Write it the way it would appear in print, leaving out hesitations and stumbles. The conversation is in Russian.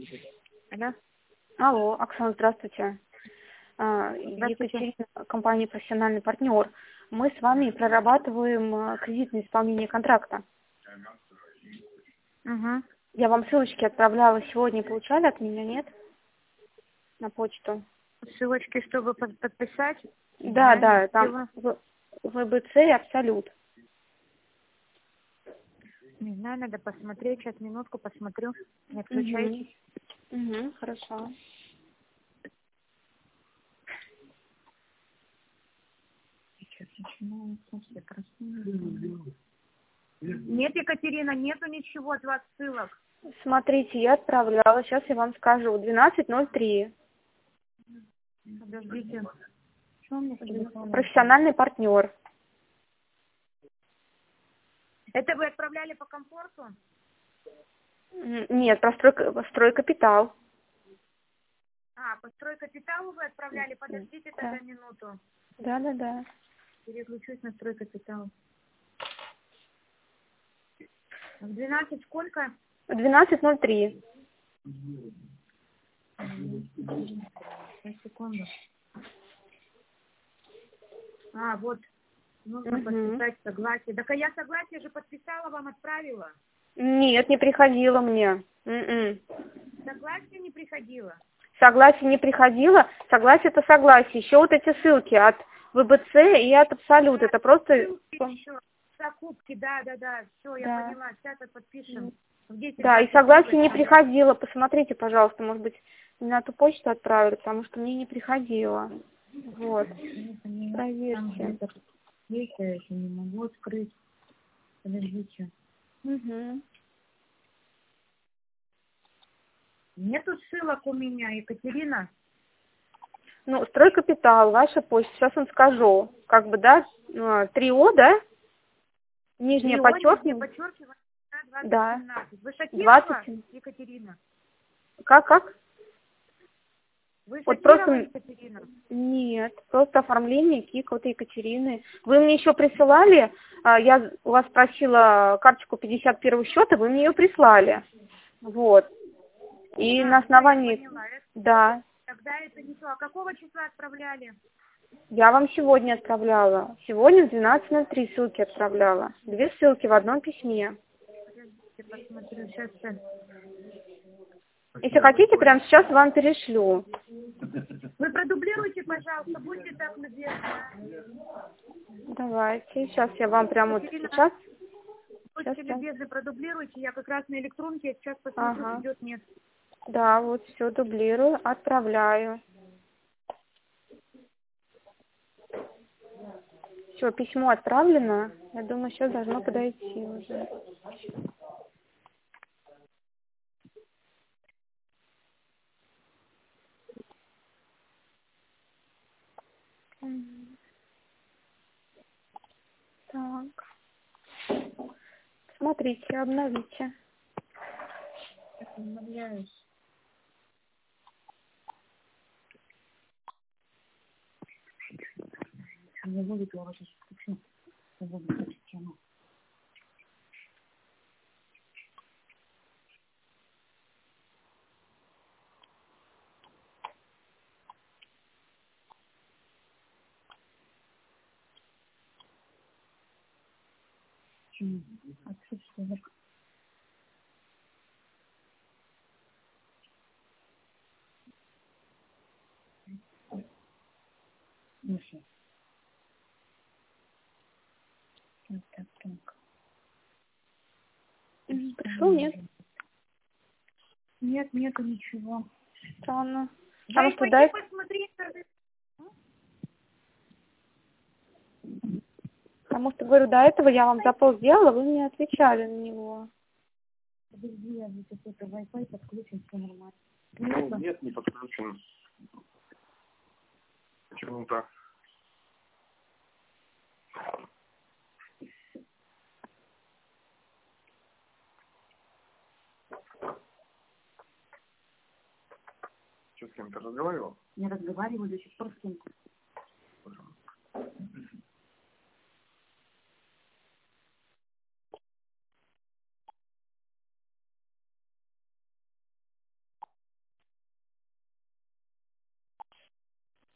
Алло. Алло, Оксана, здравствуйте. Здравствуйте. Екатерина, компания «Профессиональный партнер». Мы с вами прорабатываем кредитное исполнение контракта. Угу. Я вам ссылочки отправляла сегодня, получали от меня, нет? На почту. Ссылочки, чтобы подписать? Да, Да, там ВБЦ и Абсолют. Не знаю, надо посмотреть. Сейчас, минутку, посмотрю. Не отключайтесь. Угу, хорошо. Сейчас начинается. Все красные. Нет, Екатерина, нету ничего от вас ссылок. Смотрите, я отправляла, сейчас я вам скажу. 12:03. Подождите. Что у меня с телефоном? Профессиональный партнер. Это вы отправляли по комфорту? Нет, построй капитал. Построй капиталу вы отправляли? Подождите тогда минуту. Да. Переключусь на строй капитал. В 12 сколько? 12:03. Секунду. Вот. Нужно подписать согласие. Так я согласие же подписала, вам отправила. Нет, не приходило мне. Согласие не приходило? Согласие не приходило. Согласие — это согласие. Еще вот эти ссылки от ВБЦ и от Абсолют. Это просто... Еще закупки, да. Все, я поняла. Сейчас подпишем. Да, и согласие не приходило. Посмотрите, пожалуйста, может быть, не на ту почту отправили, потому что мне не приходило. Вот. Проверьте. Есть, я еще не могу открыть. Подождите. Нету ссылок у меня, Екатерина. Ну, строй капитал, ваша почта. Сейчас вам скажу. 3О, да? Нижнее подчеркивание. Да. 2017. Вы Шакирова, Екатерина? Как? Вы Вот Шакирова, просто... Екатерина? Нет, просто оформление КИК Екатерины. Вы мне еще присылали, я у вас просила карточку 51 счета, вы мне ее прислали. Вот. И на основании... Да. Тогда это не то. А какого числа отправляли? Я вам сегодня отправляла. Сегодня в 12:03 ссылки отправляла. 2 ссылки в одном письме. Подождите, посмотрю. Сейчас. Если хотите, прямо сейчас вам перешлю. Вы продублируйте, пожалуйста, будьте так любезны. Давайте, сейчас я вам прямо вот сейчас. Будьте любезны, продублируйте. Я как раз на электронке, я сейчас посмотрю, идет, нет. Да, вот все дублирую, отправляю. Все, письмо отправлено. Я думаю, сейчас должно подойти уже. Так. Смотрите, обновите. Обновляюсь. Не будет, я вас сейчас включу. Отсутствие. Так. Пришел, нет? Нет, нету ничего. Странно. Потому что дай... Потому что, говорю, до этого я вам запрос сделала, вы мне отвечали на него. Подожди, я вот какой-то Wi-Fi подключен, все нормально. Нет, не подключен. Почему-то. Что, с кем-то разговаривал? Не разговариваю до сих пор с кем-то.